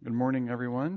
Good morning, everyone.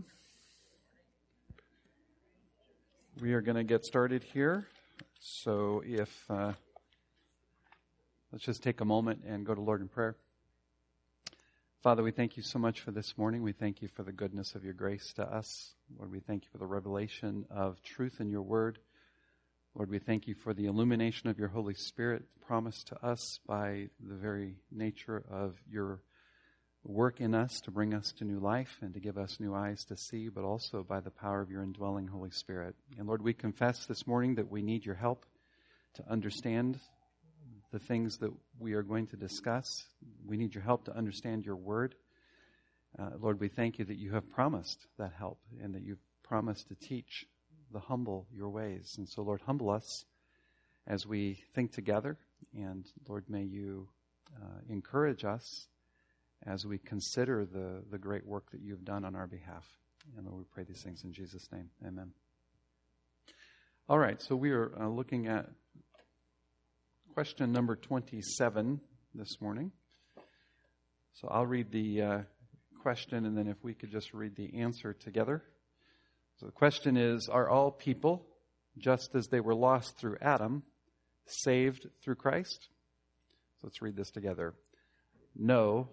We are going to get started here. So let's just take a moment and go to Lord in prayer. Father, we thank you so much for this morning. We thank you for the goodness of your grace to us. Lord, we thank you for the revelation of truth in your word. Lord, we thank you for the illumination of your Holy Spirit promised to us by the very nature of your work in us to bring us to new life and to give us new eyes to see, but also by the power of your indwelling Holy Spirit. And Lord, we confess this morning that we need your help to understand the things that we are going to discuss. We need your help to understand your word. Lord, we thank you that you have promised that help and that you've promised to teach the humble your ways. And so, Lord, humble us as we think together. And Lord, may you encourage us as we consider the great work that you've done on our behalf. And Lord, we pray these things in Jesus' name. Amen. All right, so we are looking at question number 27 this morning. So I'll read the question, and then if we could just read the answer together. So the question is, are all people, just as they were lost through Adam, saved through Christ? So let's read this together. No.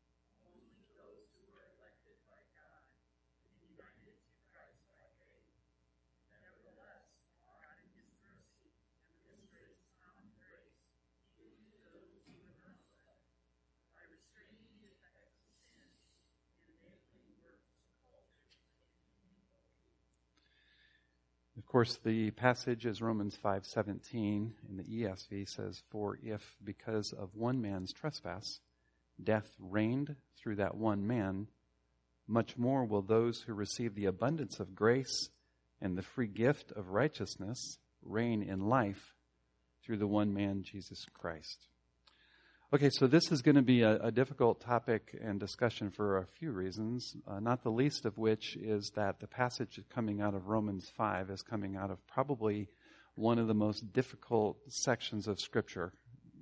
Of course, the passage is Romans 5:17 in the ESV says, "For if, because of one man's trespass, death reigned through that one man, much more will those who receive the abundance of grace and the free gift of righteousness reign in life through the one man, Jesus Christ." Okay, so this is going to be a difficult topic and discussion for a few reasons, not the least of which is that the passage coming out of Romans 5 is coming out of probably one of the most difficult sections of Scripture.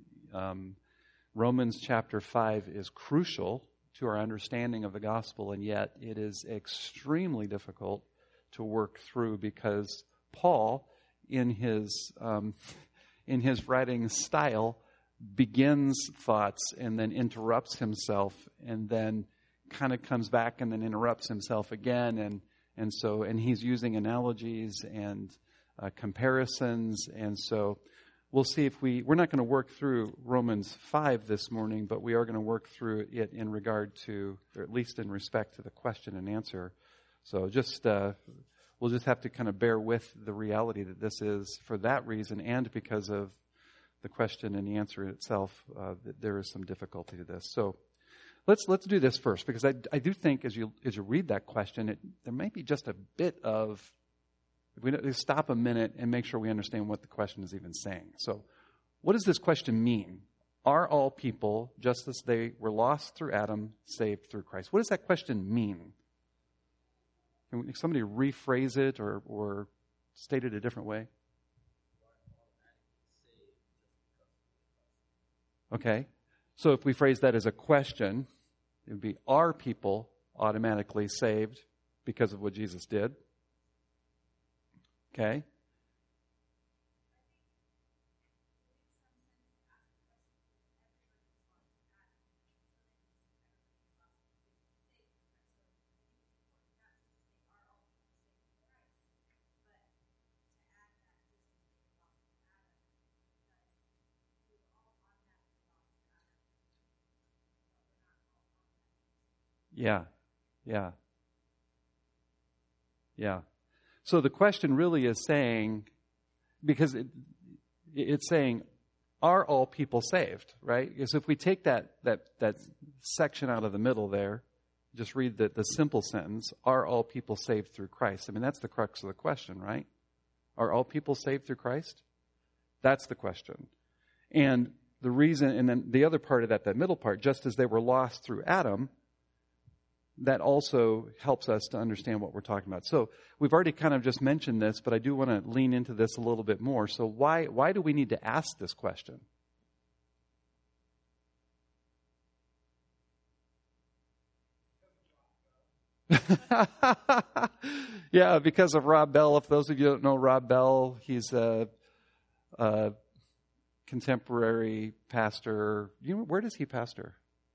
Romans chapter 5 is crucial to our understanding of the gospel, and yet it is extremely difficult to work through because Paul, in his writing style, begins thoughts and then interrupts himself and then kind of comes back and then interrupts himself again. And he's using analogies and comparisons. And so we'll see if we're not going to work through Romans 5 this morning, but we are going to work through it in regard to, or at least in respect to the question and answer. So we'll just have to kind of bear with the reality that this is for that reason and because of the question and the answer itself, that there is some difficulty to this. So let's do this first, because I do think as you read that question, there may be just a bit of, if we stop a minute and make sure we understand what the question is even saying. So what does this question mean? Are all people, just as they were lost through Adam, saved through Christ? What does that question mean? Can somebody rephrase it or state it a different way? Okay, so if we phrase that as a question, it would be, are people automatically saved because of what Jesus did? Okay. Yeah. So the question really is saying, because it's saying, are all people saved, right? Because if we take that section out of the middle there, just read the simple sentence, are all people saved through Christ? I mean, that's the crux of the question, right? Are all people saved through Christ? That's the question. And the reason, and then the other part of that middle part, just as they were lost through Adam, that also helps us to understand what we're talking about. So we've already kind of just mentioned this, but I do want to lean into this a little bit more. So why do we need to ask this question? Yeah, because of Rob Bell. If those of you don't know Rob Bell, he's a contemporary pastor. Where does he pastor?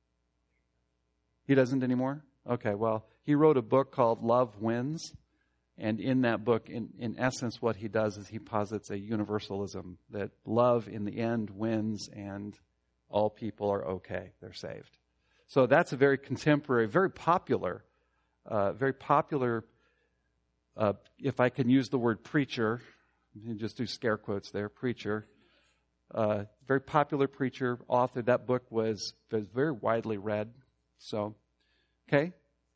He doesn't anymore? Okay, well, he wrote a book called Love Wins. And in that book, in essence, what he does is he posits a universalism that love in the end wins and all people are okay. They're saved. So that's a very contemporary, very popular, if I can use the word preacher, you just do scare quotes there, preacher. Very popular preacher, author. That book was very widely read. So, okay.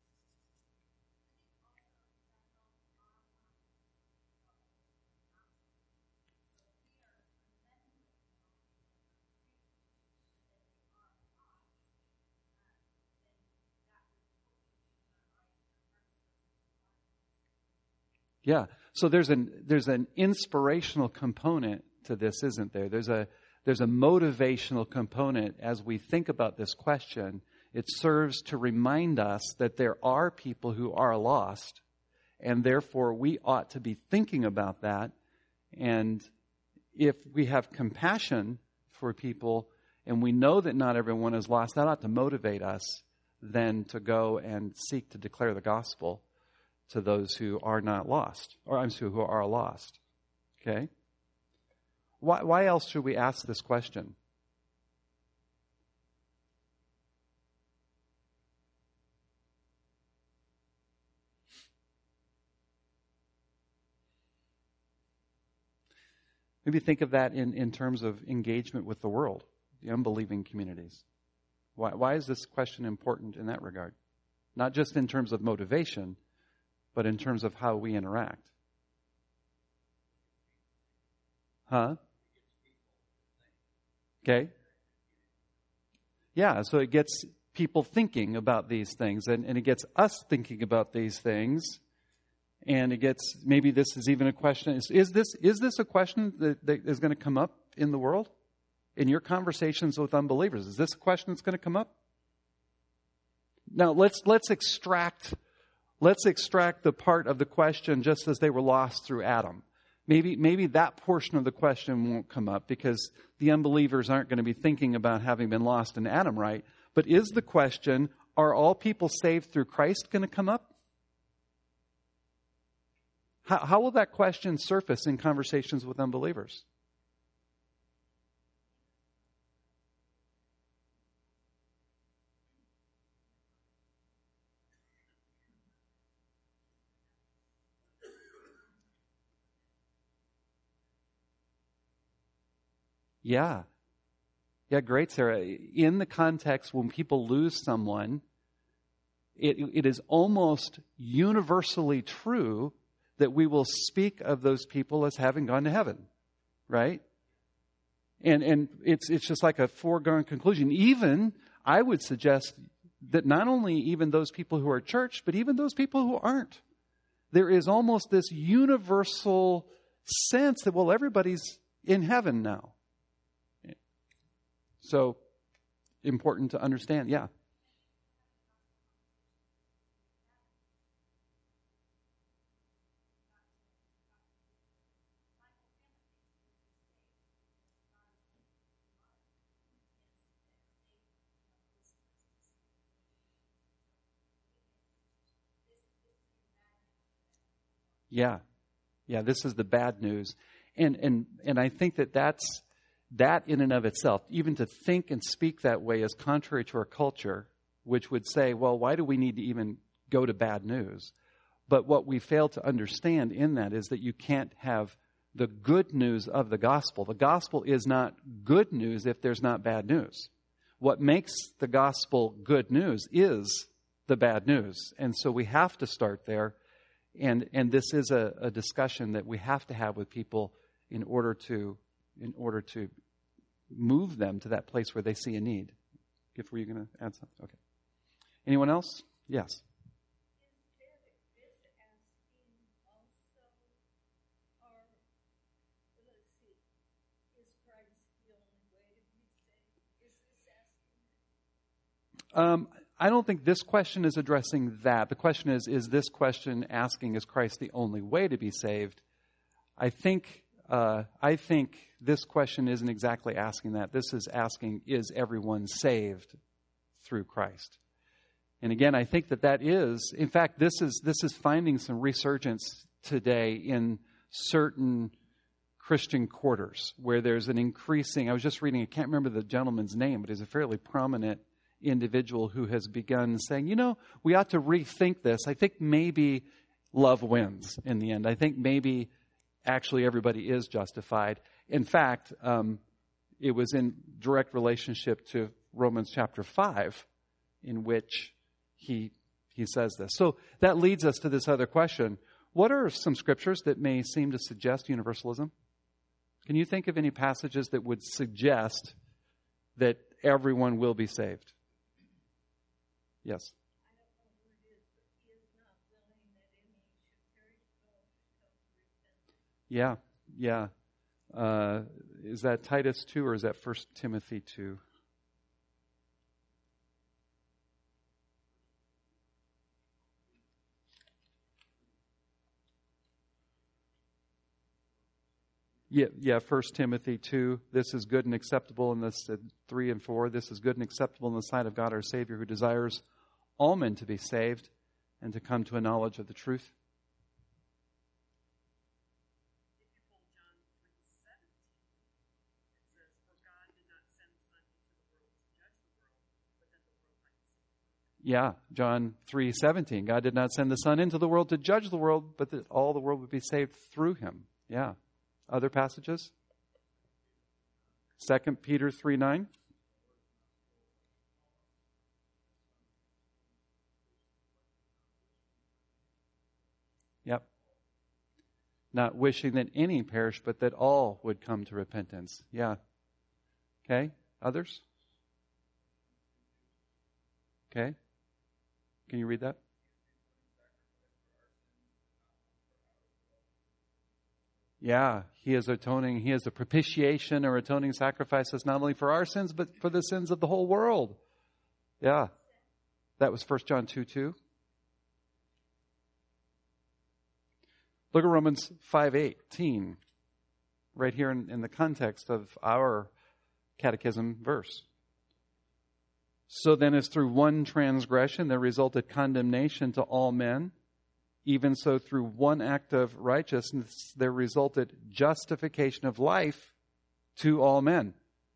Yeah. So there's an inspirational component to this, isn't there? There's a motivational component as we think about this question. It serves to remind us that there are people who are lost, and therefore we ought to be thinking about that. And if we have compassion for people and we know that not everyone is lost, that ought to motivate us then to go and seek to declare the gospel to those who are not lost, or I'm sorry, who are lost. Okay? Why else should we ask this question? Maybe think of that in terms of engagement with the world, the unbelieving communities. Why is this question important in that regard? Not just in terms of motivation, but in terms of how we interact. Huh? Okay. Yeah, so it gets people thinking about these things, and it gets us thinking about these things, and it gets, maybe this is even a question, is this a question that is going to come up in the world? In your conversations with unbelievers, is this a question that's going to come up? Now, let's extract the part of the question just as they were lost through Adam. Maybe that portion of the question won't come up because the unbelievers aren't going to be thinking about having been lost in Adam, right? But is the question, are all people saved through Christ, going to come up? How will that question surface in conversations with unbelievers? Yeah. Yeah, great, Sarah. In the context when people lose someone, it is almost universally true that we will speak of those people as having gone to heaven, right? And it's just like a foregone conclusion. Even, I would suggest that not only even those people who are church, but even those people who aren't. There is almost this universal sense that, well, everybody's in heaven now. So, important to understand, yeah. Yeah. Yeah, this is the bad news. And I think that in and of itself, even to think and speak that way is contrary to our culture, which would say, well, why do we need to even go to bad news? But what we fail to understand in that is that you can't have the good news of the gospel. The gospel is not good news if there's not bad news. What makes the gospel good news is the bad news. And so we have to start there. And this is a discussion that we have to have with people in order to move them to that place where they see a need. Gift, were you going to add something? Okay. Anyone else? Yes. I don't think this question is addressing that. The question is this question asking, is Christ the only way to be saved? I think this question isn't exactly asking that. This is asking, is everyone saved through Christ? And again, I think that is, in fact, this is finding some resurgence today in certain Christian quarters where there's an increasing, I was just reading, I can't remember the gentleman's name, but he's a fairly prominent individual who has begun saying, we ought to rethink this. I think maybe love wins in the end. I think maybe actually everybody is justified. In fact, it was in direct relationship to Romans chapter 5 in which he says this. So that leads us to this other question. What are some scriptures that may seem to suggest universalism? Can you think of any passages that would suggest that everyone will be saved? Yes. Yeah. Is that Titus 2 or is that 1 Timothy 2? Yeah, 1 Timothy 2. This is good and acceptable in this 3 and 4. This is good and acceptable in the sight of God our Savior, who desires all men to be saved and to come to a knowledge of the truth. Yeah, John 3:17. God did not send the Son into the world to judge the world, but that all the world would be saved through him. Yeah. Other passages? 2 Peter 3:9. Yep. Not wishing that any perish, but that all would come to repentance. Yeah. Okay. Others? Okay. Can you read that? Yeah, he is atoning. He is a propitiation or atoning sacrifices not only for our sins, but for the sins of the whole world. Yeah. That was 1 John 2:2. Look at Romans 5:18, right here in the context of our catechism verse. So then as through one transgression there resulted condemnation to all men, even so through one act of righteousness there resulted justification of life to all men.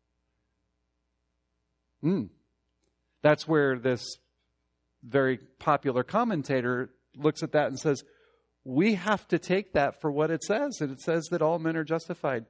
That's where this very popular commentator looks at that and says, we have to take that for what it says. And it says that all men are justified.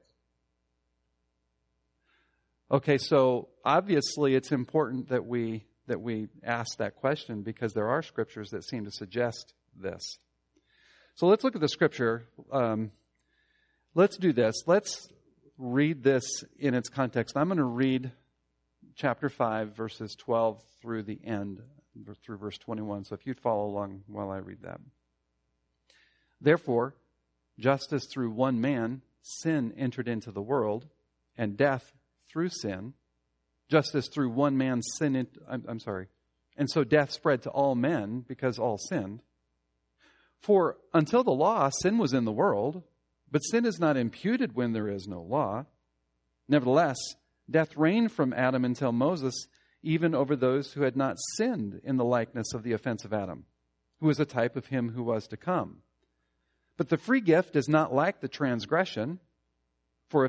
Okay, so obviously it's important that we ask that question because there are scriptures that seem to suggest this. So let's look at the scripture. Let's do this. Let's read this in its context. I'm going to read chapter 5, verses 12 through the end, through verse 21. So if you'd follow along while I read that. Therefore, just as through one man sin entered into the world, and death through sin, just as through one man sin, and so death spread to all men because all sinned. For until the law, sin was in the world, but sin is not imputed when there is no law. Nevertheless, death reigned from Adam until Moses, even over those who had not sinned in the likeness of the offense of Adam, who was a type of him who was to come. But the free gift is not like the transgression, for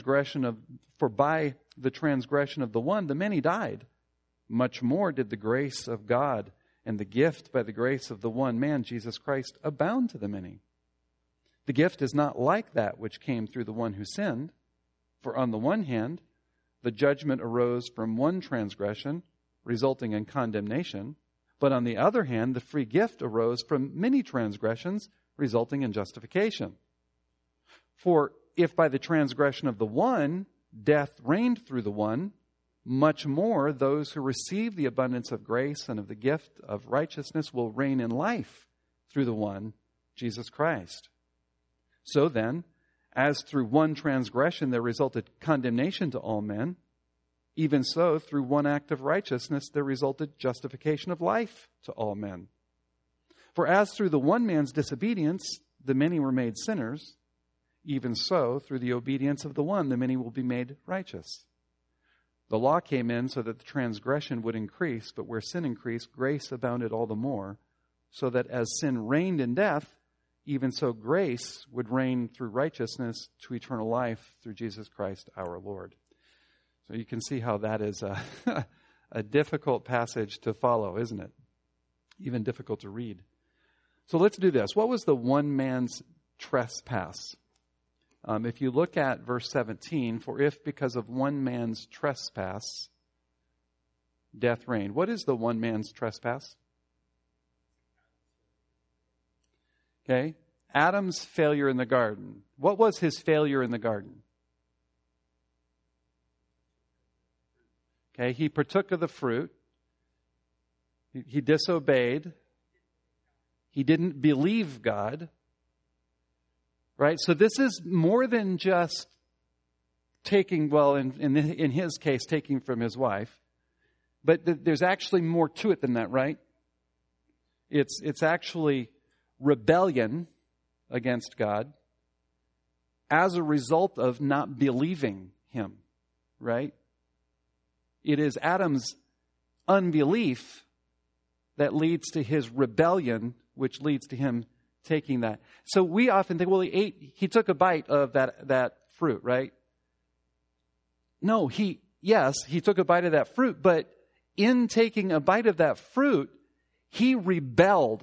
by the transgression of the one, the many died. Much more did the grace of God and the gift by the grace of the one man, Jesus Christ, abound to the many. The gift is not like that which came through the one who sinned. For on the one hand, the judgment arose from one transgression, resulting in condemnation. But on the other hand, the free gift arose from many transgressions, resulting in justification. For if by the transgression of the one, death reigned through the one, much more those who receive the abundance of grace and of the gift of righteousness will reign in life through the one, Jesus Christ. So then, as through one transgression there resulted condemnation to all men, Even so, through one act of righteousness, there resulted justification of life to all men. For as through the one man's disobedience, the many were made sinners, even so, through the obedience of the one, the many will be made righteous. The law came in so that the transgression would increase, but where sin increased, grace abounded all the more, so that as sin reigned in death, even so grace would reign through righteousness to eternal life through Jesus Christ our Lord. So you can see how that is a difficult passage to follow, isn't it? Even difficult to read. So let's do this. What was the one man's trespass? If you look at verse 17, for if because of one man's trespass, death reigned. What is the one man's trespass? Okay. Adam's failure in the garden. What was his failure in the garden? Okay. He partook of the fruit. He disobeyed. He didn't believe God. Right? So this is more than just taking, well, in his case, taking from his wife. But there's actually more to it than that, right? It's actually rebellion against God as a result of not believing him, right? It is Adam's unbelief that leads to his rebellion, which leads to him taking that. So we often think, well, he took a bite of that fruit, right? No, he took a bite of that fruit, but in taking a bite of that fruit, he rebelled.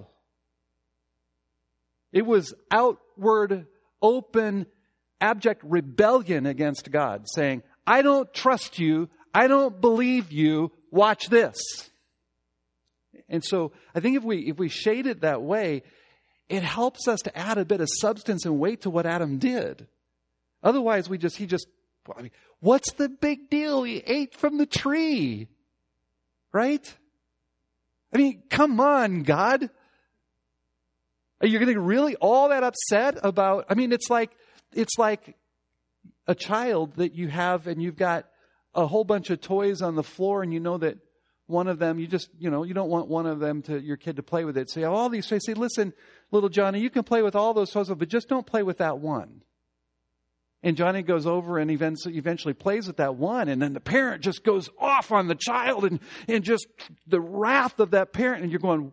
It was outward, open, abject rebellion against God, saying, I don't trust you, I don't believe you, watch this. And so I think if we shade it that way, it helps us to add a bit of substance and weight to what Adam did. Otherwise, what's the big deal? He ate from the tree. Right? I mean, come on, God. Are you getting really all that upset about, it's like a child that you have and you've got a whole bunch of toys on the floor and you know that one of them, you don't want one of them your kid to play with it. So you have all these toys. Say, listen, little Johnny, you can play with all those toys, but just don't play with that one. And Johnny goes over and eventually plays with that one. And then the parent just goes off on the child and just the wrath of that parent. And you're going,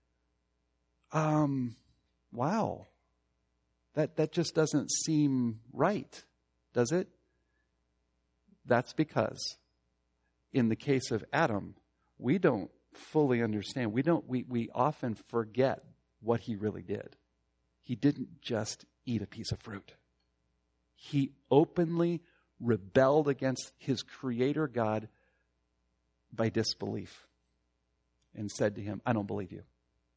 wow, that just doesn't seem right, does it? That's because in the case of Adam, we don't fully understand. We often forget what he really did. He didn't just eat a piece of fruit. He openly rebelled against his creator God by disbelief and said to him, I don't believe you.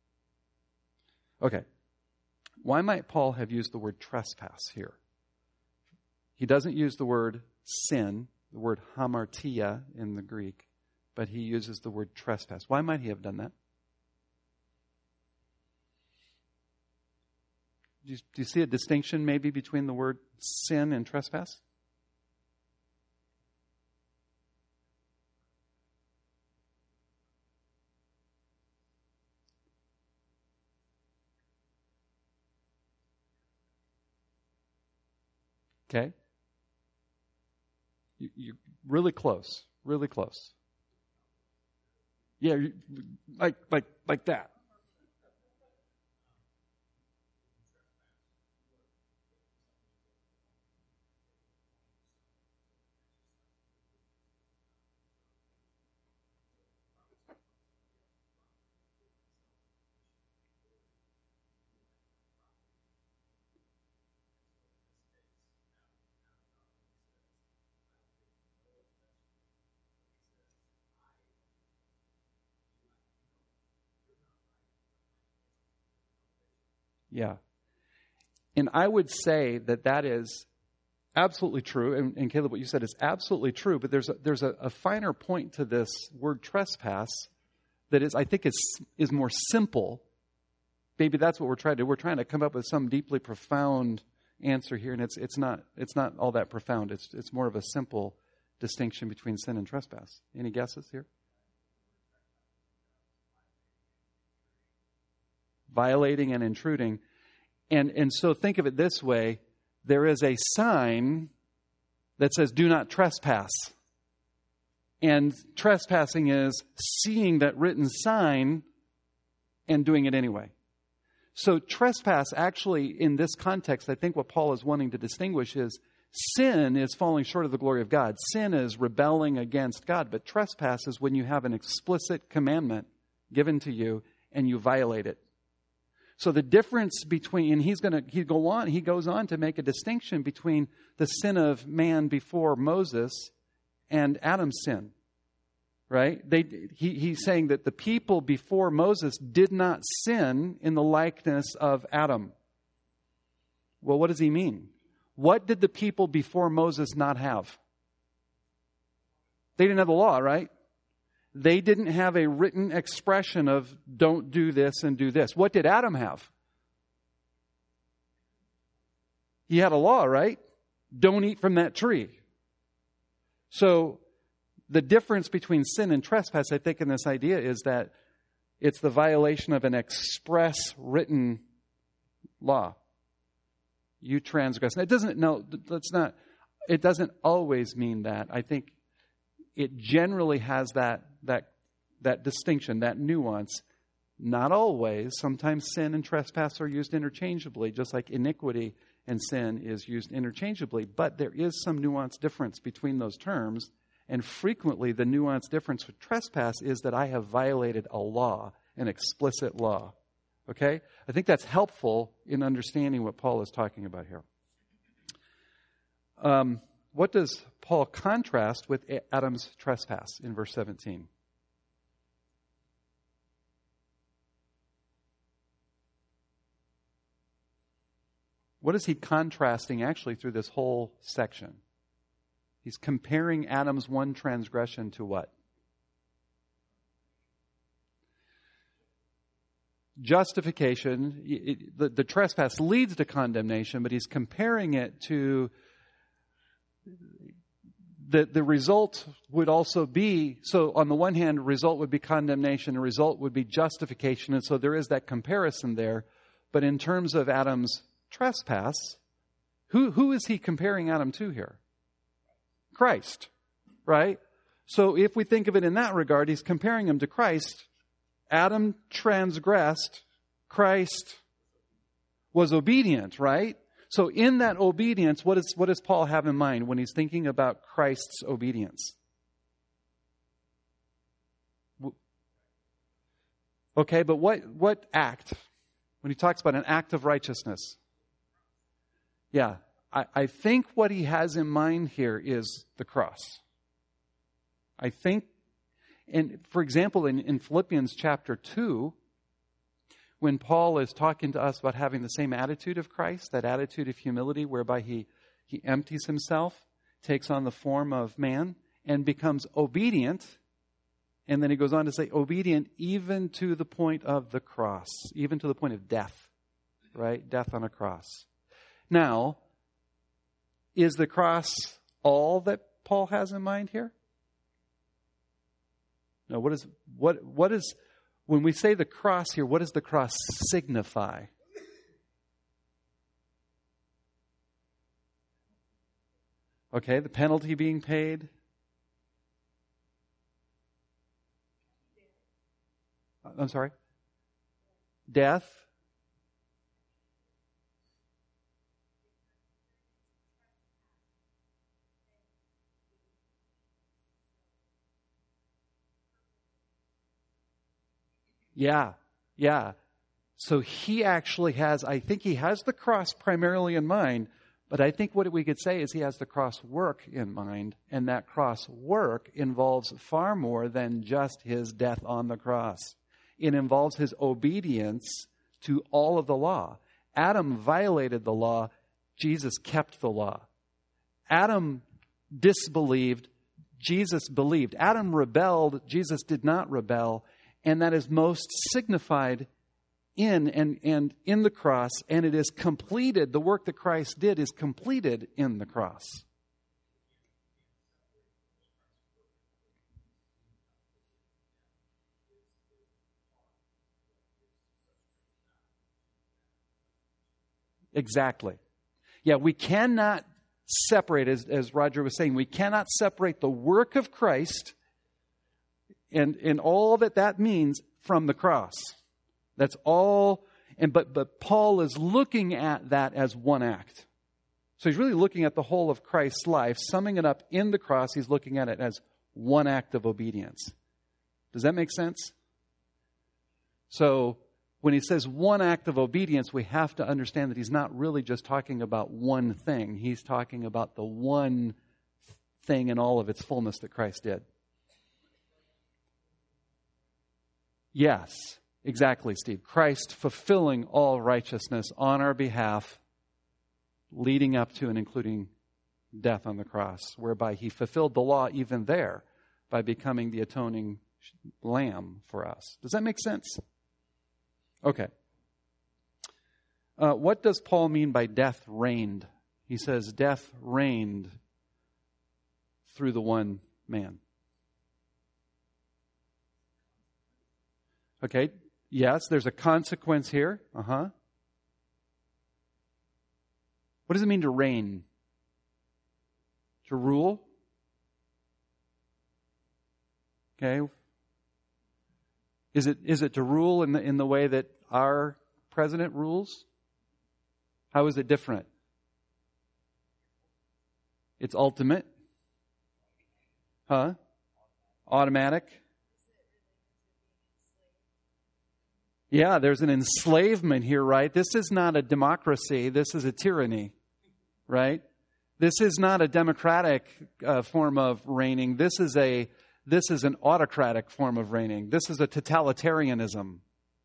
Okay. Why might Paul have used the word trespass here? He doesn't use the word sin, the word hamartia in the Greek, but he uses the word trespass. Why might he have done that? Do you see a distinction maybe between the word sin and trespass? Okay. You're really close. Really close. Yeah, like that. Yeah. And I would say that is absolutely true. And Caleb, what you said is absolutely true. But there's a finer point to this word trespass that I think is more simple. Maybe that's what we're trying to do. We're trying to come up with some deeply profound answer here. And it's not all that profound. It's more of a simple distinction between sin and trespass? Any guesses here? Violating and intruding. And so think of it this way. There is a sign that says, do not trespass. And trespassing is seeing that written sign and doing it anyway. So trespass actually, in this context, I think what Paul is wanting to distinguish is sin is falling short of the glory of God. Sin is rebelling against God. But trespass is when you have an explicit commandment given to you and you violate it. So the difference between, and he goes on to make a distinction between the sin of man before Moses and Adam's sin, right? He's saying that the people before Moses did not sin in the likeness of Adam. Well, what does he mean? What did the people before Moses not have? They didn't have the law, right? They didn't have a written expression of don't do this and do this. What did Adam have? He had a law, right? Don't eat from that tree. So the difference between sin and trespass, I think, in this idea is that it's the violation of an express written law. You transgress. It doesn't always mean that. I think it generally has that distinction, that nuance. Not always. Sometimes sin and trespass are used interchangeably, just like iniquity and sin is used interchangeably. But there is some nuance difference between those terms. And frequently the nuance difference with trespass is that I have violated a law, an explicit law. Okay? I think that's helpful in understanding what Paul is talking about here. What does Paul contrast with Adam's trespass in verse 17? What is he contrasting actually through this whole section? He's comparing Adam's one transgression to what? Justification. The trespass leads to condemnation, but he's comparing it to the result would also be, so on the one hand, result would be condemnation, the result would be justification, and so there is that comparison there. But in terms of Adam's trespass, who is he comparing Adam to here? Christ, right? So if we think of it in that regard, he's comparing him to Christ. Adam transgressed, Christ was obedient, right? So in that obedience, what does Paul have in mind when he's thinking about Christ's obedience? Okay, but what act? When he talks about an act of righteousness. Yeah, I think what he has in mind here is the cross. I think, and for example, in Philippians chapter 2, when Paul is talking to us about having the same attitude of Christ, that attitude of humility whereby he empties himself, takes on the form of man, and becomes obedient. And then he goes on to say, obedient even to the point of the cross, even to the point of death, right? Death on a cross. Now, is the cross all that Paul has in mind here? No, what is when we say the cross here, what does the cross signify? Okay, the penalty being paid. I'm sorry? Death. Yeah. So he actually has, I think he has the cross primarily in mind, but I think what we could say is he has the cross work in mind, and that cross work involves far more than just his death on the cross. It involves his obedience to all of the law. Adam violated the law. Jesus kept the law. Adam disbelieved. Jesus believed. Adam rebelled. Jesus did not rebel. And that is most signified in the cross. And it is completed. The work that Christ did is completed in the cross. Exactly. Yeah, we cannot separate, as Roger was saying, we cannot separate the work of Christ and all that means from the cross. That's all. But Paul is looking at that as one act. So he's really looking at the whole of Christ's life, summing it up in the cross. He's looking at it as one act of obedience. Does that make sense? So when he says one act of obedience, we have to understand that he's not really just talking about one thing. He's talking about the one thing in all of its fullness that Christ did. Yes, exactly, Steve. Christ fulfilling all righteousness on our behalf, leading up to and including death on the cross, whereby he fulfilled the law even there by becoming the atoning lamb for us. Does that make sense? Okay. What does Paul mean by death reigned? He says death reigned through the one man. Okay. Yes, there's a consequence here. What does it mean to reign? To rule? Okay. Is it to rule in the way that our president rules? How is it different? It's ultimate. Automatic. Yeah, there's an enslavement here, right? This is not a democracy. This is a tyranny, right? This is not a democratic form of reigning. This is an autocratic form of reigning. This is a totalitarianism.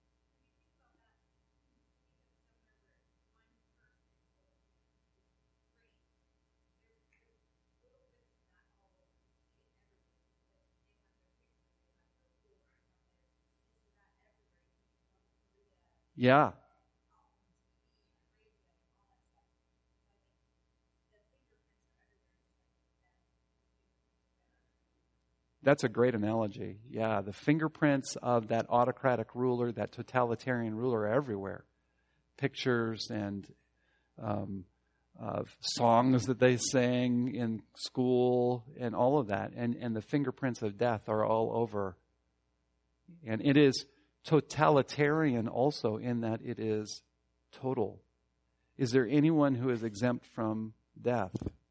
Yeah. That's a great analogy. Yeah, the fingerprints of that autocratic ruler, that totalitarian ruler are everywhere. Pictures and songs that they sang in school and all of that. And the fingerprints of death are all over. And it is totalitarian also in that it is total. Is there anyone who is exempt from death?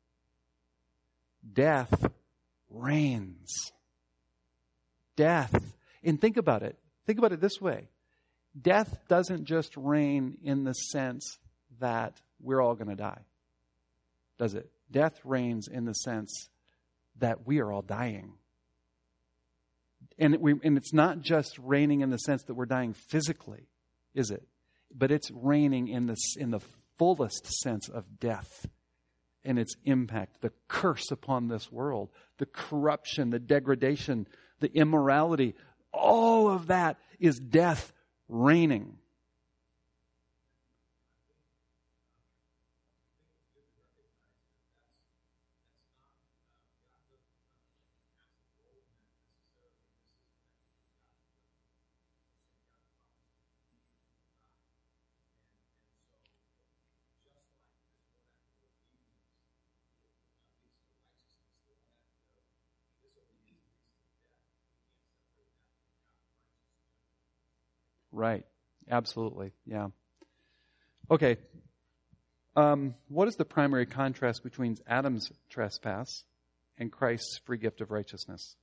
Death reigns. Death. And think about it. Think about it this way. Death doesn't just reign in the sense that we're all going to die. Does it? Death reigns in the sense that we are all dying. And it's not just reigning in the sense that we're dying physically, is it? But it's reigning in the fullest sense of death and its impact, the curse upon this world, the corruption, the degradation, the immorality. All of that is death reigning. Right. Absolutely. Yeah. Okay. What is the primary contrast between Adam's trespass and Christ's free gift of righteousness?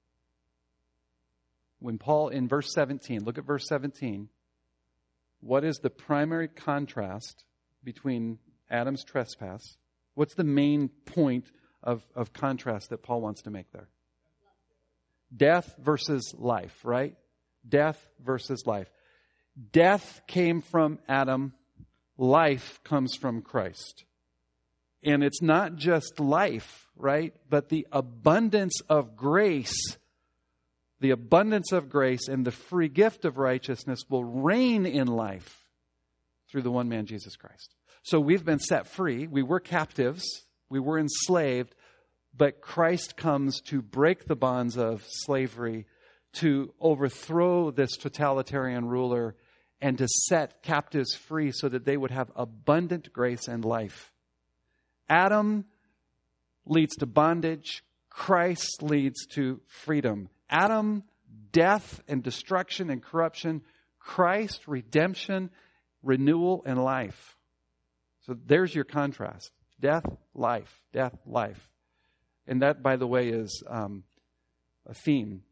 When Paul, in verse 17, look at verse 17. What is the primary contrast between Adam's trespass? What's the main point of contrast that Paul wants to make there? Death versus life, right? Death versus life. Death came from Adam. Life comes from Christ. And it's not just life, right? But the abundance of grace. The abundance of grace and the free gift of righteousness will reign in life through the one man, Jesus Christ. So we've been set free. We were captives. We were enslaved. But Christ comes to break the bonds of slavery, to overthrow this totalitarian ruler and to set captives free so that they would have abundant grace and life. Adam leads to bondage. Christ leads to freedom. Adam, death and destruction and corruption. Christ, redemption, renewal, and life. So there's your contrast. Death, life. Death, life. And that, by the way, is a theme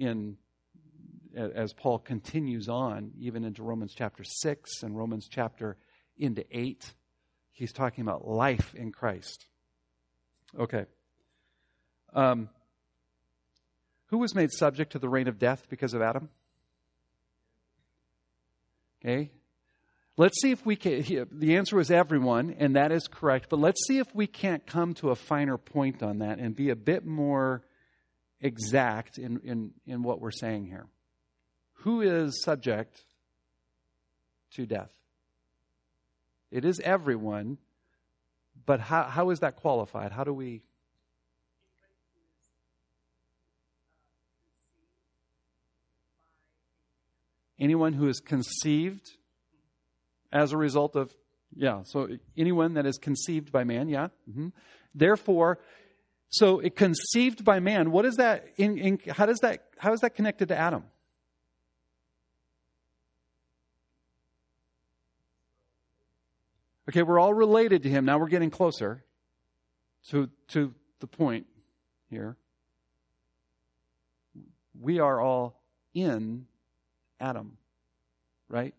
as Paul continues on, even into Romans chapter 6 and Romans chapter into 8. He's talking about life in Christ. Okay. Who was made subject to the reign of death because of Adam? Okay. Let's see if we can. The answer was everyone, and that is correct. But let's see if we can't come to a finer point on that and be a bit more exact in what we're saying here. Who is subject to death? It is everyone, but how is that qualified? How do we... Anyone who is conceived as a result of, so anyone that is conceived by man, Mm-hmm. Therefore, so it conceived by man, what is that, how is that connected to Adam? Okay, we're all related to him. Now we're getting closer to the point here. We are all in Adam, right?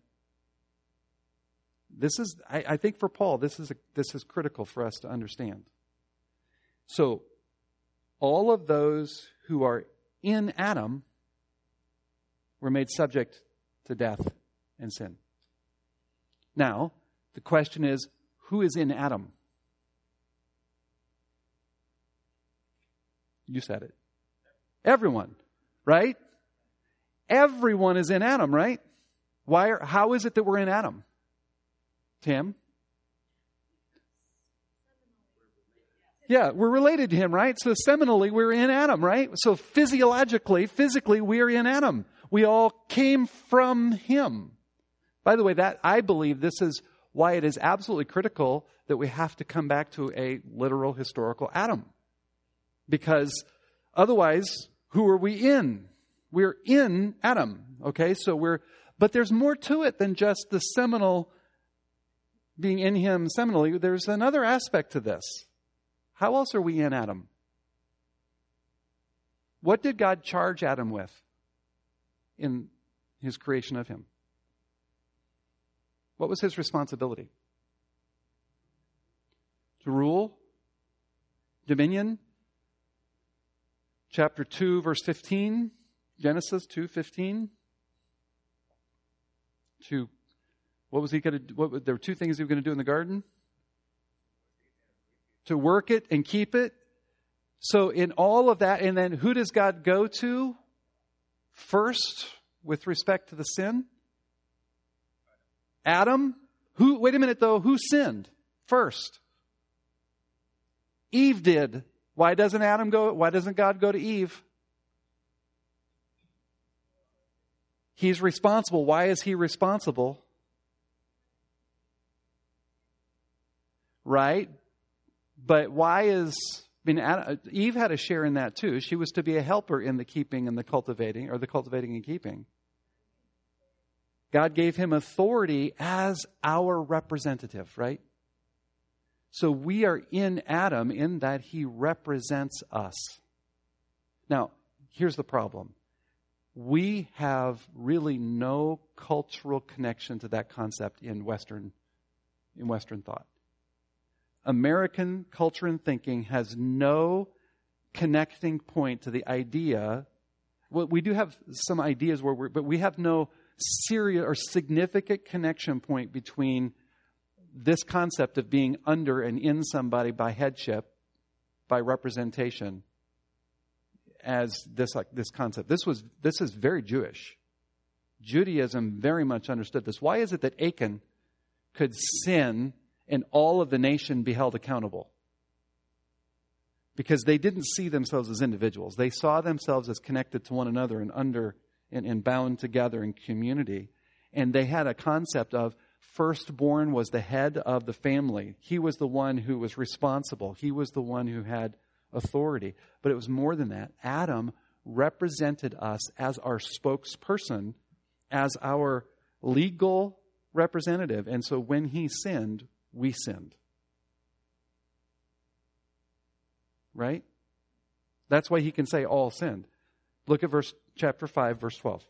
This is, I think for Paul, this is critical for us to understand. So, all of those who are in Adam were made subject to death and sin. Now, the question is, who is in Adam? You said it. Everyone, right? Everyone is in Adam, right? How is it that we're in Adam? Tim? Yeah, we're related to him, right? So seminally, we're in Adam, right? So physically, we're in Adam. We all came from him. By the way, I believe this is why it is absolutely critical that we have to come back to a literal historical Adam. Because otherwise, who are we in? We're in Adam, okay? But there's more to it than just the seminal being in him seminally. There's another aspect to this. How else are we in Adam? What did God charge Adam with in his creation of him? What was his responsibility? To rule? Dominion? Chapter 2, verse 15. Genesis 2:15. What was he going to do? There were two things he was going to do in the garden. To work it and keep it. So in all of that, and then who does God go to first with respect to the sin? Adam. Wait a minute though, who sinned first? Eve did. Why doesn't God go to Eve? He's responsible. Why is he responsible? Right? But Eve had a share in that too. She was to be a helper in the keeping and the cultivating, or the cultivating and keeping. God gave him authority as our representative, right? So we are in Adam in that he represents us. Now, here's the problem. We have really no cultural connection to that concept in Western thought. American culture and thinking has no connecting point to the idea. Well, we do have some ideas but we have no serious or significant connection point between this concept of being under and in somebody by headship, by representation, as this concept. This is very Jewish. Judaism very much understood this. Why is it that Achan could sin and all of the nation be held accountable? Because they didn't see themselves as individuals. They saw themselves as connected to one another and bound together in community. And they had a concept of firstborn was the head of the family. He was the one who was responsible. He was the one who had authority. But it was more than that. Adam represented us as our spokesperson, as our legal representative. And so when he sinned, we sinned. Right? That's why he can say all sinned. Look at chapter 5, verse 12.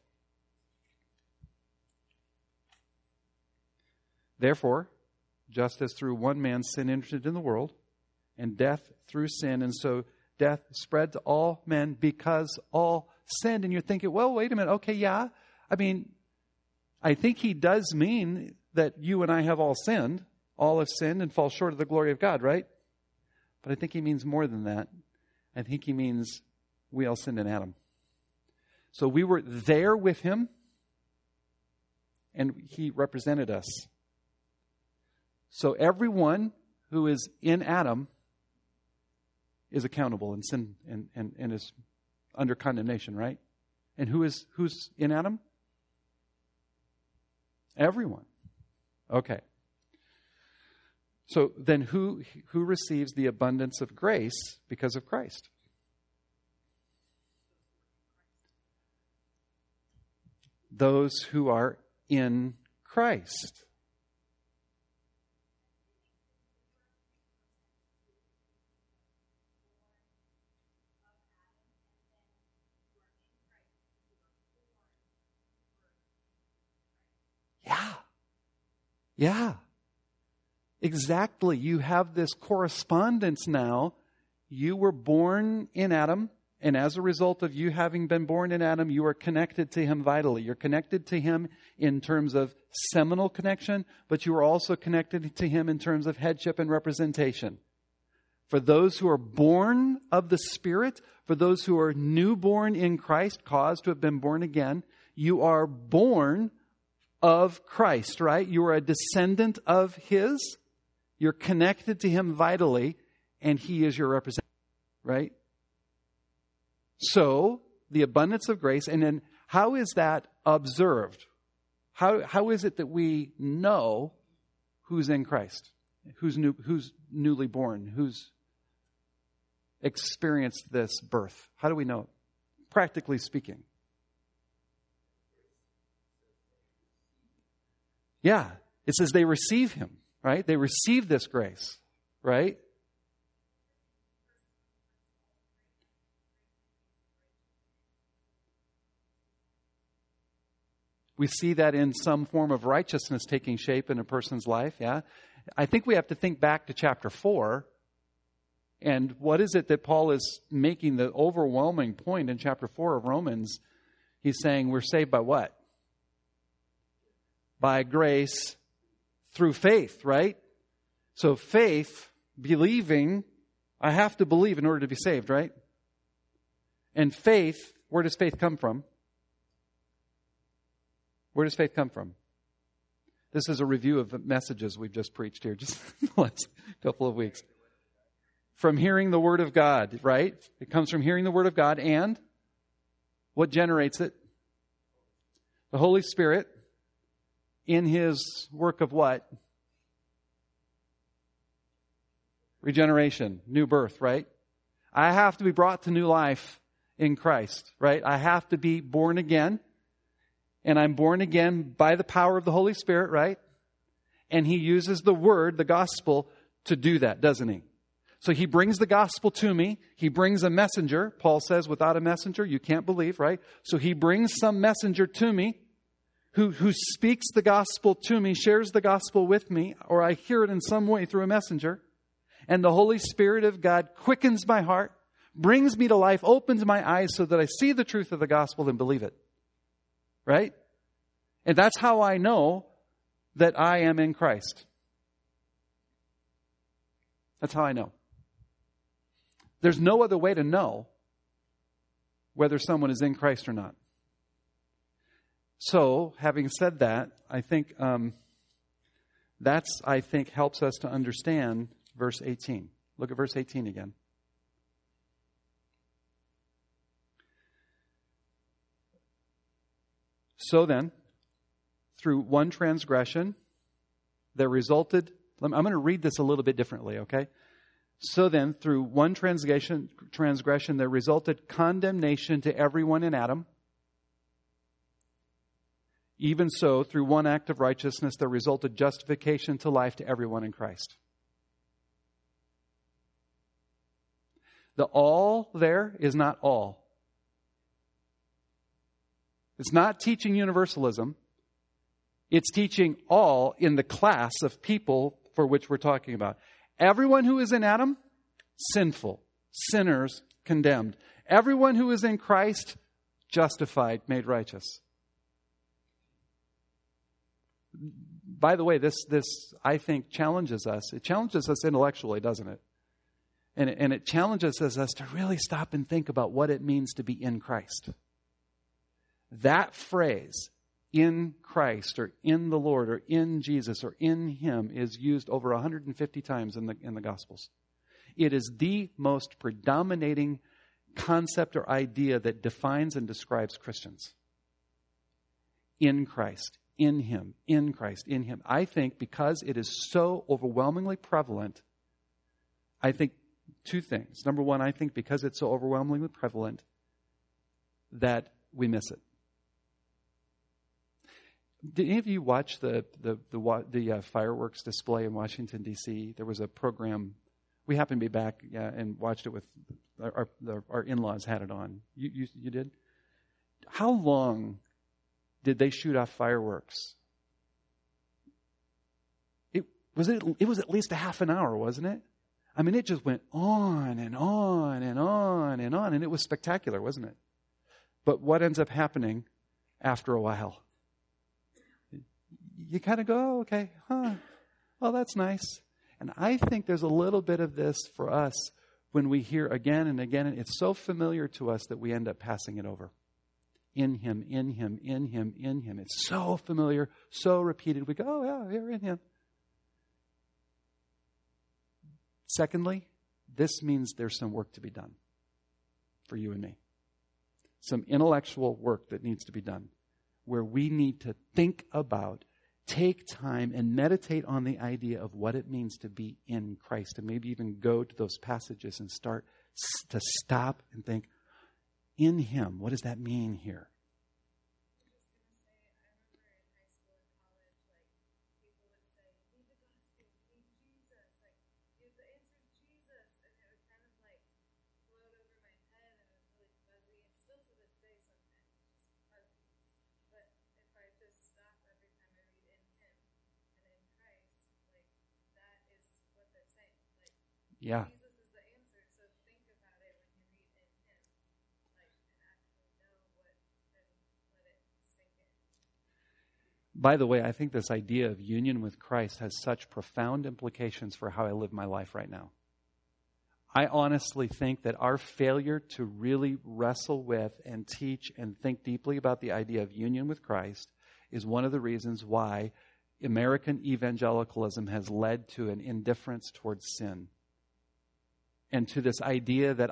Therefore, just as through one man sin entered in the world, and death through sin, and so death spread to all men because all sinned. And you're thinking, well, wait a minute. Okay, yeah. I mean, I think he does mean that you and I have all sinned. All have sinned and fall short of the glory of God, right? But I think he means more than that. I think he means we all sinned in Adam. So we were there with him, and he represented us. So everyone who is in Adam is accountable and sin and is under condemnation, right? And who's in Adam? Everyone. Okay. So then who receives the abundance of grace because of Christ? Those who are in Christ. Yeah. Exactly. You have this correspondence now. You were born in Adam, and as a result of you having been born in Adam, you are connected to him vitally. You're connected to him in terms of seminal connection, but you are also connected to him in terms of headship and representation. For those who are born of the Spirit, for those who are newborn in Christ, caused to have been born again, you are born of Christ, right? You are a descendant of his. You're connected to him vitally, and he is your representative, right? So, the abundance of grace, and then how is that observed? How is it that we know who's in Christ? Who's newly born? Who's experienced this birth? How do we know it? Practically speaking. Yeah, it says they receive him, right? They receive this grace, right? We see that in some form of righteousness taking shape in a person's life, yeah? I think we have to think back to chapter 4. And what is it that Paul is making the overwhelming point in chapter 4 of Romans? He's saying we're saved by what? By grace through faith, right? So faith, believing, I have to believe in order to be saved, right? And faith, where does faith come from? Where does faith come from? This is a review of the messages we've just preached here, just the last couple of weeks. From hearing the Word of God, right? It comes from hearing the Word of God, and what generates it? The Holy Spirit in his work of what? Regeneration, new birth, right? I have to be brought to new life in Christ, right? I have to be born again. And I'm born again by the power of the Holy Spirit, right? And he uses the word, the gospel, to do that, doesn't he? So he brings the gospel to me. He brings a messenger. Paul says, without a messenger, you can't believe, right? So he brings some messenger to me who speaks the gospel to me, shares the gospel with me, or I hear it in some way through a messenger. And the Holy Spirit of God quickens my heart, brings me to life, opens my eyes so that I see the truth of the gospel and believe it. Right? And that's how I know that I am in Christ. That's how I know. There's no other way to know whether someone is in Christ or not. So, having said that, I think helps us to understand verse 18. Look at verse 18 again. So then, through one transgression, there resulted... I'm going to read this a little bit differently, okay? So then, through one transgression, there resulted condemnation to everyone in Adam. Even so, through one act of righteousness, there resulted justification to life to everyone in Christ. The all there is not all. It's not teaching universalism. It's teaching all in the class of people for which we're talking about. Everyone who is in Adam, sinful, sinners, condemned. Everyone who is in Christ, justified, made righteous. By the way, this I think challenges us. It challenges us intellectually, doesn't it? And it challenges us to really stop and think about what it means to be in Christ. That phrase, in Christ, or in the Lord, or in Jesus, or in Him, is used over 150 times in the Gospels. It is the most predominating concept or idea that defines and describes Christians. In Christ, in Him, in Christ, in Him. I think because it is so overwhelmingly prevalent, I think two things. Number one, I think because it's so overwhelmingly prevalent that we miss it. Did any of you watch the fireworks display in Washington, D.C.? There was a program. We happened to be back and watched it with our in-laws had it on. You did? How long did they shoot off fireworks? It was at least a half an hour, wasn't it? I mean, it just went on and on and on and on, and it was spectacular, wasn't it? But what ends up happening after a while? You kind of go, oh, okay, well, that's nice. And I think there's a little bit of this for us when we hear again and again, and it's so familiar to us that we end up passing it over. In Him, in Him, in Him, in Him. It's so familiar, so repeated. We go, oh, yeah, you're in Him. Secondly, this means there's some work to be done for you and me. Some intellectual work that needs to be done, where we need to think about, take time, and meditate on the idea of what it means to be in Christ, and maybe even go to those passages and start to stop and think, in Him, what does that mean here? Yeah. Jesus is the answer, so think about it when you read in Him, and actually know what, and let it sink in. By the way, I think this idea of union with Christ has such profound implications for how I live my life right now. I honestly think that our failure to really wrestle with and teach and think deeply about the idea of union with Christ is one of the reasons why American evangelicalism has led to an indifference towards sin. And to this idea that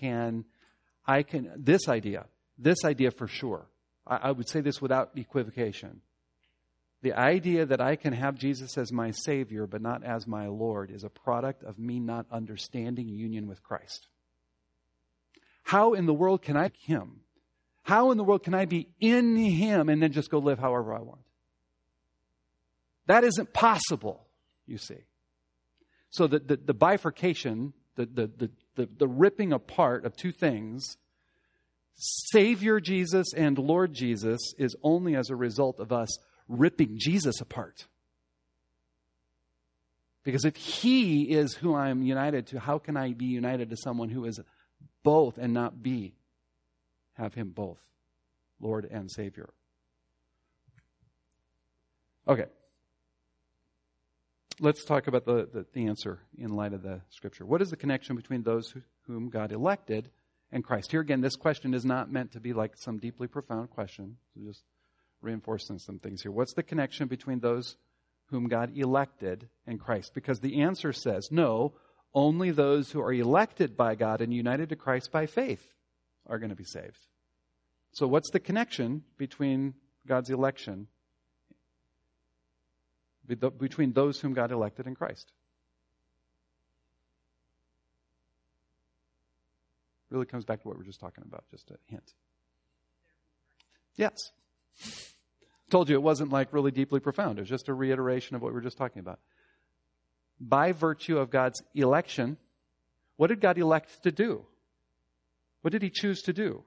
this idea for sure, I would say this without equivocation. The idea that I can have Jesus as my Savior but not as my Lord is a product of me not understanding union with Christ. How in the world can I be Him? How in the world can I be in Him and then just go live however I want? That isn't possible, you see. So the bifurcation, the ripping apart of two things, Savior Jesus and Lord Jesus, is only as a result of us ripping Jesus apart. Because if He is who I am united to, how can I be united to someone who is both and not have Him both, Lord and Savior? Okay. Let's talk about the answer in light of the Scripture. What is the connection between those whom God elected and Christ? Here again, this question is not meant to be like some deeply profound question. So just reinforcing some things here. What's the connection between those whom God elected and Christ? Because the answer says, no, only those who are elected by God and united to Christ by faith are going to be saved. So what's the connection between God's election between those whom God elected in Christ. Really comes back to what we were just talking about, just a hint. Yes. Told you it wasn't like really deeply profound. It was just a reiteration of what we were just talking about. By virtue of God's election, what did God elect to do? What did he choose to do?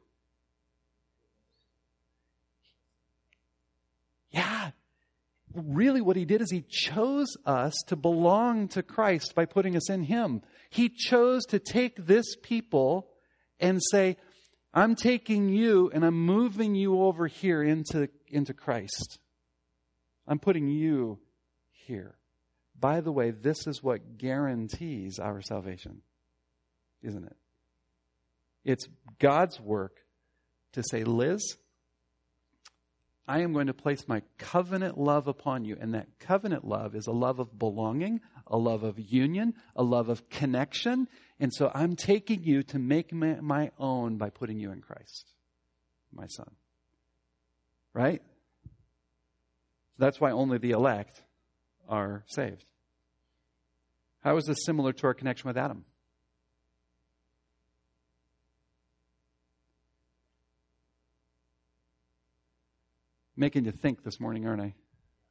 Yeah. Really what he did is he chose us to belong to Christ by putting us in him. He chose to take this people and say, I'm taking you and I'm moving you over here into Christ. I'm putting you here. By the way, this is what guarantees our salvation, isn't it? It's God's work to say, Liz, I am going to place my covenant love upon you. And that covenant love is a love of belonging, a love of union, a love of connection. And so I'm taking you to make my own by putting you in Christ, my son. Right? That's why only the elect are saved. How is this similar to our connection with Adam? Making you think this morning, aren't I?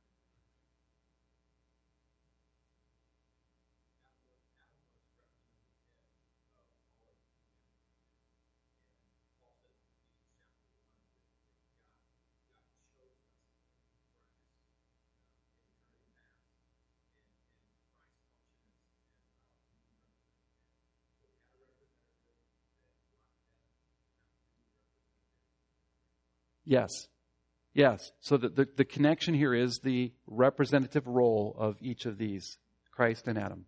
Yes. Yes. So the connection here is the representative role of each of these, Christ and Adam.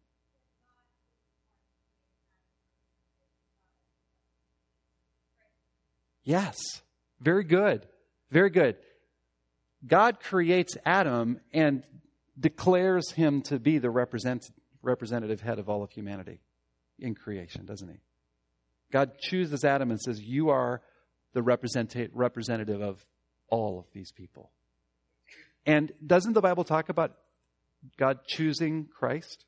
Yes. Very good. Very good. God creates Adam and declares him to be the representative head of all of humanity in creation, doesn't he? God chooses Adam and says, you are the representative of all of these people. And doesn't the Bible talk about God choosing Christ?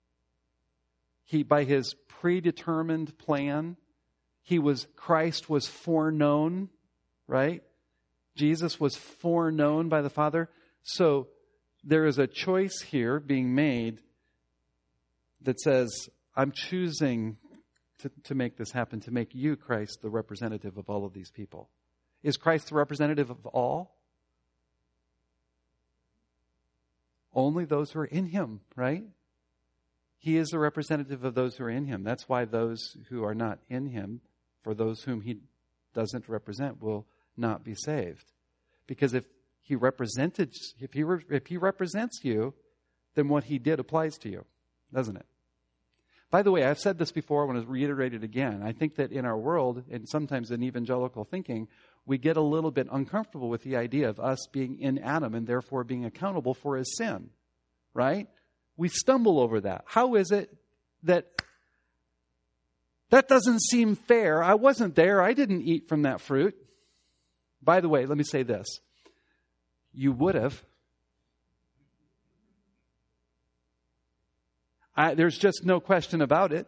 By his predetermined plan, Christ was foreknown, right? Jesus was foreknown by the Father. So there is a choice here being made that says, I'm choosing to make this happen, to make you, Christ, the representative of all of these people. Is Christ the representative of all? Only those who are in him, right? He is the representative of those who are in him. That's why those who are not in him, for those whom he doesn't represent, will not be saved. Because if he represents you, then what he did applies to you, doesn't it? By the way, I've said this before, I want to reiterate it again. I think that in our world, and sometimes in evangelical thinking, we get a little bit uncomfortable with the idea of us being in Adam and therefore being accountable for his sin, right? We stumble over that. How is it that doesn't seem fair? I wasn't there. I didn't eat from that fruit. By the way, let me say this. You would have. There's just no question about it.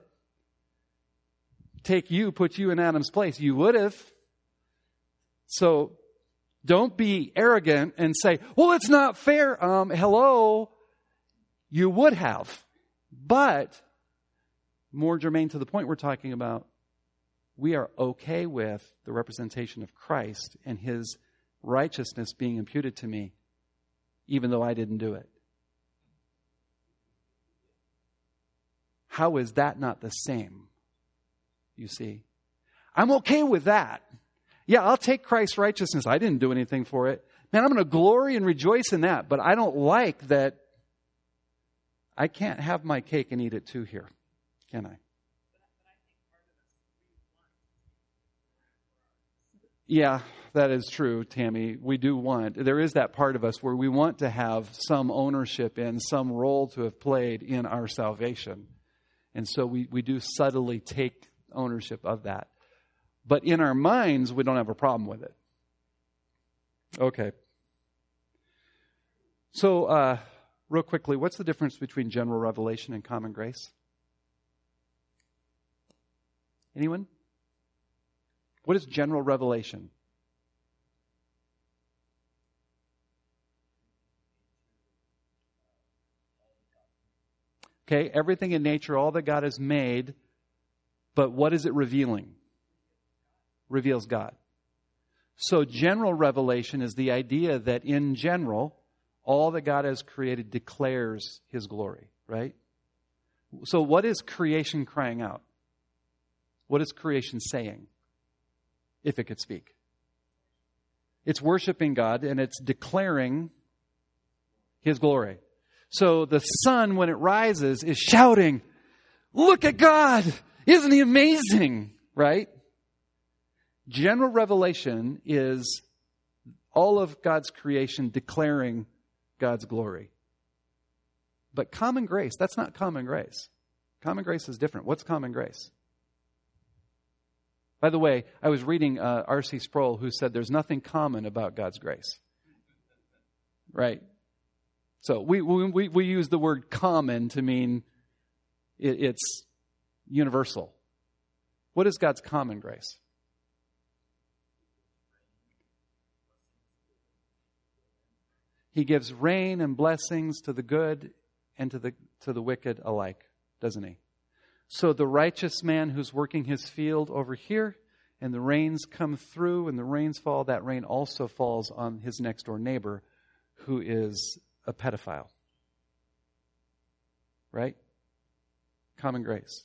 Put you in Adam's place. You would have. So don't be arrogant and say, well, it's not fair. Hello. You would have. But more germane to the point we're talking about, we are okay with the representation of Christ and his righteousness being imputed to me, even though I didn't do it. How is that not the same? You see? I'm okay with that. Yeah, I'll take Christ's righteousness. I didn't do anything for it. Man, I'm going to glory and rejoice in that. But I don't like that I can't have my cake and eat it too here. Can I? Yeah, that is true, Tammy. We do want, there is that part of us where we want to have some ownership in, some role to have played in our salvation. And so we do subtly take ownership of that. But in our minds, we don't have a problem with it. Okay. So real quickly, what's the difference between general revelation and common grace? Anyone? What is general revelation? Okay, everything in nature, all that God has made, but what is it revealing? Reveals God. So general revelation is the idea that in general, all that God has created declares His glory, right? So what is creation crying out? What is creation saying? If it could speak. It's worshiping God and it's declaring His glory. So the sun, when it rises, is shouting, "Look at God! Isn't He amazing?" Right? General revelation is all of God's creation declaring God's glory. But common grace, that's not common grace. Common grace is different. What's common grace? By the way, I was reading R.C. Sproul, who said there's nothing common about God's grace. Right? So we use the word common to mean it's universal. What is God's common grace? He gives rain and blessings to the good and to the wicked alike, doesn't He? So the righteous man who's working his field over here, and the rains come through and the rains fall, that rain also falls on his next door neighbor who is a pedophile. Right? Common grace.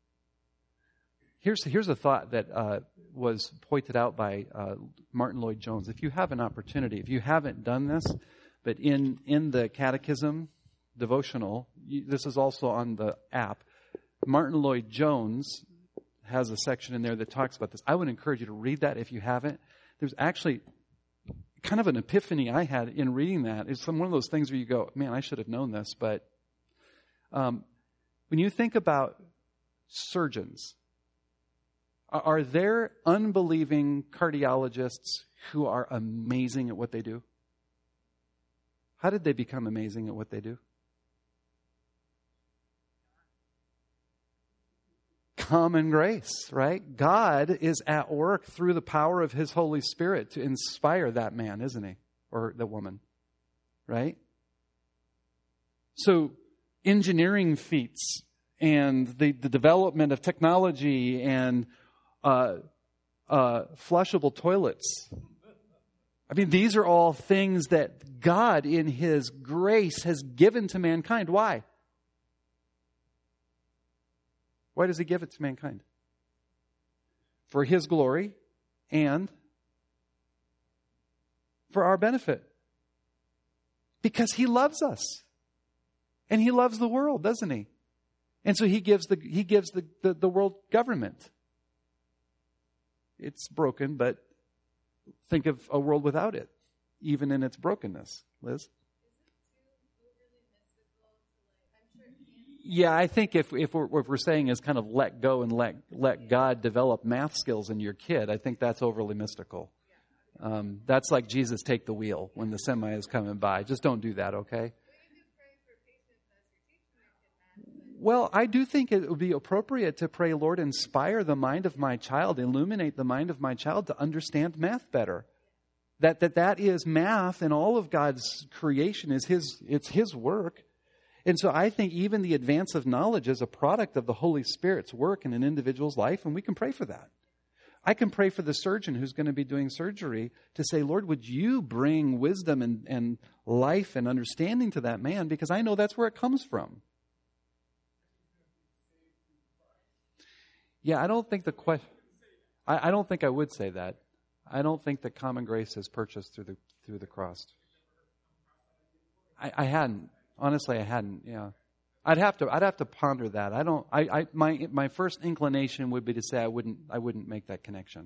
Here's a thought that was pointed out by Martin Lloyd-Jones. If you have an opportunity, if you haven't done this, but in the Catechism devotional, this is also on the app, Martin Lloyd-Jones has a section in there that talks about this. I would encourage you to read that if you haven't. There's actually kind of an epiphany I had in reading that. It's one of those things where you go, man, I should have known this. But when you think about surgeons, are there unbelieving cardiologists who are amazing at what they do? How did they become amazing at what they do? Common grace, right? God is at work through the power of His Holy Spirit to inspire that man, isn't He? Or the woman, right? So engineering feats and the development of technology and flushable toilets. I mean, these are all things that God in His grace has given to mankind. Why? Why does He give it to mankind? For His glory and for our benefit. Because He loves us. And He loves the world, doesn't He? And so He gives the world government. It's broken, but think of a world without it, even in its brokenness. Liz? Yeah, I think if we're saying is kind of let go and let God develop math skills in your kid, I think that's overly mystical. That's like Jesus take the wheel when the semi is coming by. Just don't do that, okay? Well, I do think it would be appropriate to pray, Lord, inspire the mind of my child, illuminate the mind of my child to understand math better. That is math, and all of God's creation is His work. And so I think even the advance of knowledge is a product of the Holy Spirit's work in an individual's life, and we can pray for that. I can pray for the surgeon who's going to be doing surgery to say, Lord, would you bring wisdom and life and understanding to that man, because I know that's where it comes from. Yeah, I don't think I don't think I would say that. I don't think that common grace is purchased through the cross. I hadn't. Honestly, I hadn't. Yeah, I'd have to ponder that. My first inclination would be to say I wouldn't make that connection.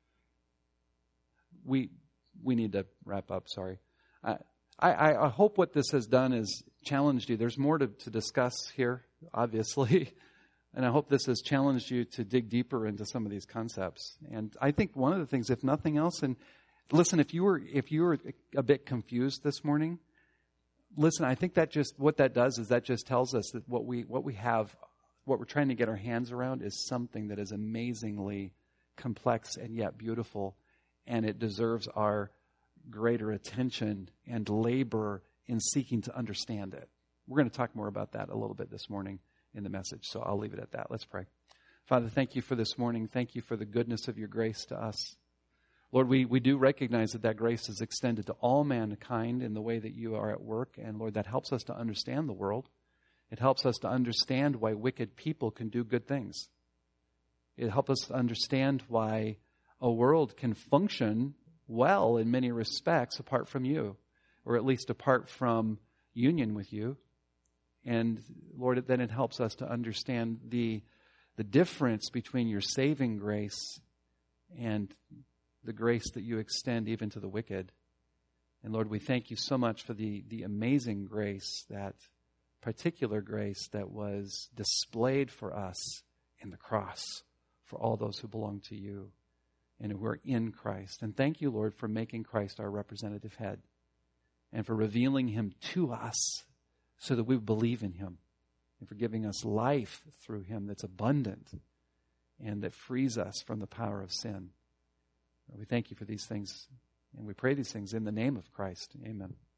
We need to wrap up. Sorry. I hope what this has done is challenged you. There's more to discuss here, obviously, and I hope this has challenged you to dig deeper into some of these concepts. And I think one of the things, if nothing else, and listen, if you were a bit confused this morning, listen, I think that just, what that does is that just tells us that what we have, what we're trying to get our hands around is something that is amazingly complex and yet beautiful, and it deserves our greater attention and labor in seeking to understand it. We're going to talk more about that a little bit this morning in the message, so I'll leave it at that. Let's pray. Father, thank you for this morning. Thank you for the goodness of your grace to us. Lord, we do recognize that grace is extended to all mankind in the way that you are at work. And Lord, that helps us to understand the world. It helps us to understand why wicked people can do good things. It helps us to understand why a world can function well in many respects apart from you, or at least apart from union with you. And Lord, then it helps us to understand the difference between your saving grace and the grace that you extend even to the wicked. And Lord, we thank you so much for the amazing grace, that particular grace that was displayed for us in the cross for all those who belong to you and who are in Christ. And thank you, Lord, for making Christ our representative head and for revealing him to us so that we believe in him, and for giving us life through him that's abundant and that frees us from the power of sin. We thank you for these things, and we pray these things in the name of Christ. Amen.